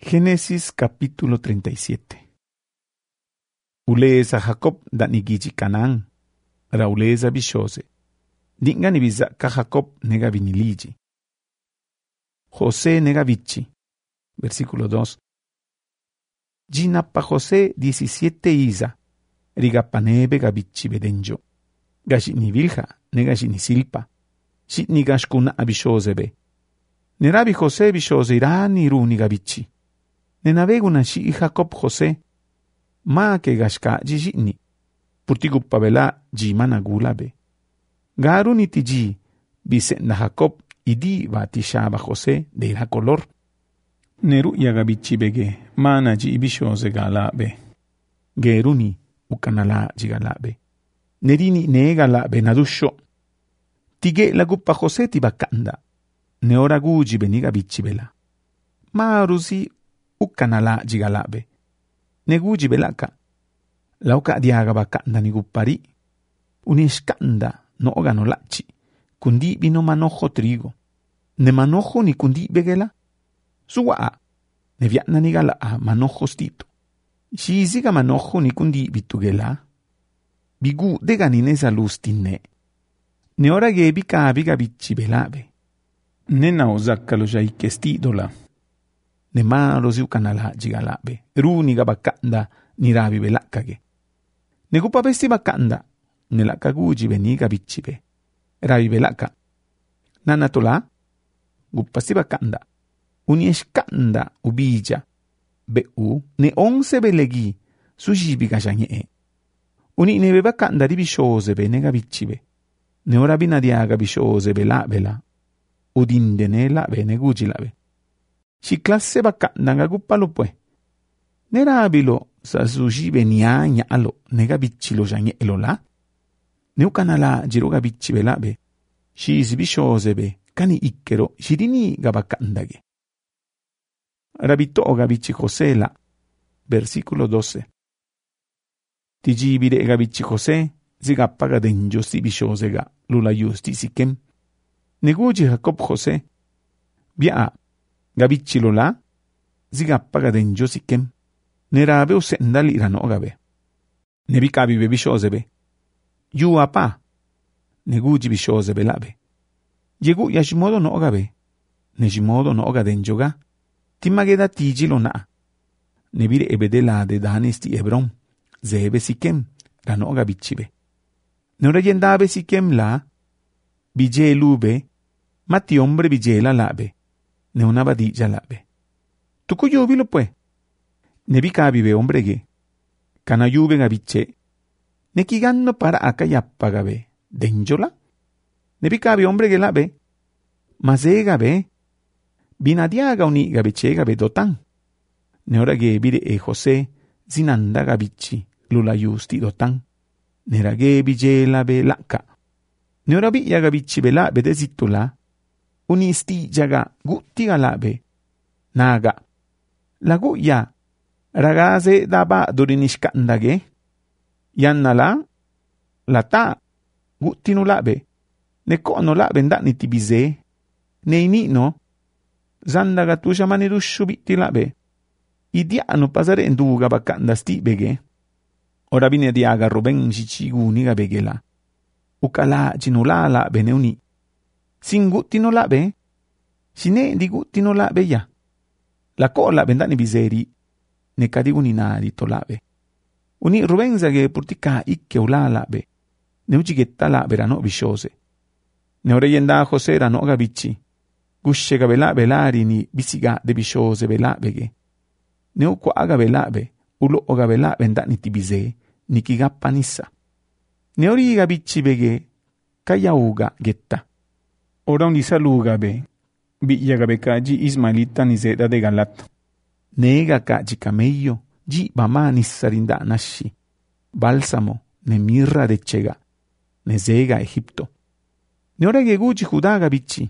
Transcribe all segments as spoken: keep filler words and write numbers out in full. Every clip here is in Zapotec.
Génesis capítulo treinta y siete. Uleza Jacob danigiji Canaán, ra uleza bishose. Dingani bizaka Jacob nega viniliji. José nega vichi. Versículo dos. Jinapa José diecisiete isa. Rigapanebe gavichi bedenjo. Gashini vilja negashini silpa. Shitni gashkuna abishosebe. Nerabi José bishose irani runi gavichi. Nenaveguna shi Jacob José. Ma ke gashka jishini. Purtigupabela jimana gulabe. Garuni tiji bisenda Jacob idi batishaba José de ira color. Neru yagabichi bege mana ji ibishose galabe. Geruni ukanala jigalabe. Nerini negalabe nadusho. Tige la guppa José tibakanda. Neora guji beniga bichibela. Marusi ukanala jigalabe. Neguji belaka. Lauka diaga bakanda ni guppari. Unishkanda no ogano lachi. Kundi bino manojo trigo. Ne manojo ni kundi begela. Suwa. Ne viatna ni gala manojo stito. Shiziga manojo ni kundi bitugela. Bigu deganinesa lustine. Ne ora ge bika biga bichi belabe. Ne naozakalo jaike stidola. Ne malo ziukanala jigalabe. Runi gabakanda ni rabi belakage. Ne gupa besti bakanda. Ne lakaguji beniga bichibe. Rabi belaka. Nanatola. Gupa si bakanda. Unieshkanda ubija. Beu ne onse belegi. Sujibi gajanye. Uni ne bebakanda di bishose be nega bichibe. Ne ora binadiaga bishose be la bela. Udinde ne la be ne guji la be. Si classe bakanda nga guppalo pue. Ne rabilo sa sujibe nianya alo nega bichilo janye elola. Ne ukanala jiroga bichibe la be. Si isbishose be kani ikkero shirini gabakandage. Rabito gabichi José la. Versículo doce. Tijibire gabichi José zigapaga denjo si bishosega lula yusti sikem. Neguji Jacob José. Bia gabichi lola zigapaga denjo sikem. Nerabe usendal irano gabe. Nebikabi be bishosebe. Yu apa. Neguji bishosebe labe. Yegu yashimodo no gabe. Nejimodo no ga denjoga. Timageda tijilo na. Nebire ebedela de danesti Hebron. Zebe sikem rano ga bichibe. Nora yendabe sikem la. Bije lube. Mati hombre bije la labe. Ne una badilla labe. Tuku yubilo pues. Nebika vive hombre ge. Kana yube gabiche. Nekiganno para akayappa gabe. Denjola. Nebika vive hombre ge labe. Maze gabe. Binadiaga uni gabiche gabe dotan. Neora ge bire e José. Zinanda gabichi. Lula yusti dotan. Nera ge bije labe laka. Neora biya gabichi bela be desitula. Uni sti jaga gutti galabe. Naga. Lagu ya. Ragazze daba dorinishkandage. Yannala. Lata. Gutti no labe. Ne kono labe ndani tibize. Ne inino. Zandaga tusha manirushu bitti labe. Idiano pasare nduga bakanda sti bege. Ora bine diaga Ruben chichiguni ga begela. Ukala jinula la beneuni. Singutti no labe. Sine di gutti no labe ya. La cola bendani biseri. Ne kadiguni nadi to labe. Uni Ruben zage purtika ikke ula labe. Ne ujigetta labe rano bishose. Ne ore yenda José rano ga bichi. Gushe ga bela belari ni bisiga de bishose bela bege. Ne uko aga belabe. Ulo oga belabe ndani tibize. Nikigappa nissa. Ne ori ga bichi bege. Kayauga getta. Ora un isaluga be. Biya ga bekaji Ismailita ni zeda de Galat. Nega kaji camello. Ji bama nissarinda nashi. Bálsamo. Ne mirra de chega. Ne zega Egipto. Ne ora ge guji Judaga bichi.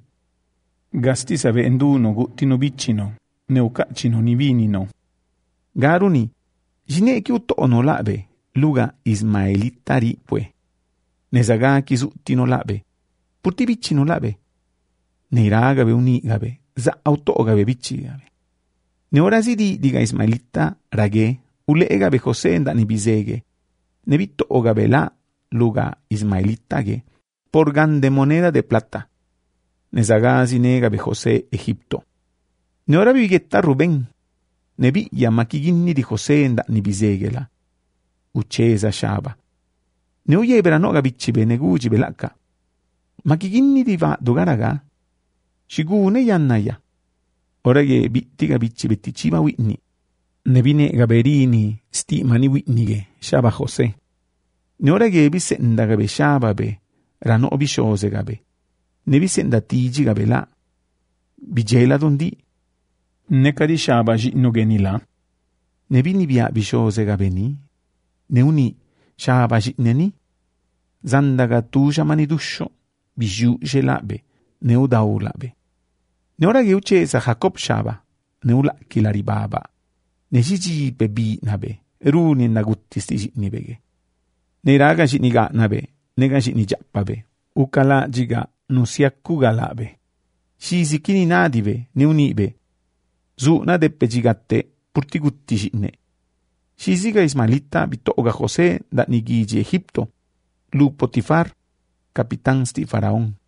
Gasti sabe enduno guttino bichino. Ne ukachino ni vinino. Garuni. Jine ki utono labe. Luga Ismailitari pue. Ne zaga ki zuttino labe. Purti bichino labe. Ne iragabe unigabe. Za autogabe bichi gabe. Ne orasi di diga Ismaelita rage uleega be José nda ni bizege. Ne bito ogabela luga Ismaelita ge por gande moneda de plata. Ne zagazi nega be José Egipto. Ne ora bigetta Rubén. Ne bi yamakiginni di José nda ni bizegela. Uccesa shaba. Ne uye beranoga bichibe neguji belaka. Makiginni di va dogaraga. Shigune yannaya. Orage bittiga bichi bettichiba witni. Nebine gaberini sti mani witnige shaba José. Ne orage bisenda gabe shaba be rano bishose gabe. Ne bisenda tiji gabe la. Bijela dondi. Ne kadi shaba jitno genila. Ne bini bia bishose gabe ni. Ne uni shaba jitneni. Zandaga tuja mani dusho. Biju jelabe. Ne udaulabe. Ne ora ge uccesa Jacob shaba, ne ula kilari baba, ne jiji bebi nabe, runi nagutti sti jitni bege. Ne raga jitni ga nabe, ne ga jitni jappabe, ukala jiga nusiakku galabe. Shisi kini nadive, ne unibe, zu na deppe jigatte, purtigutti jitne. Shisi ga Ismaelita bitoga José da nigiji Egipto, lu Potifar, capitán sti faraón.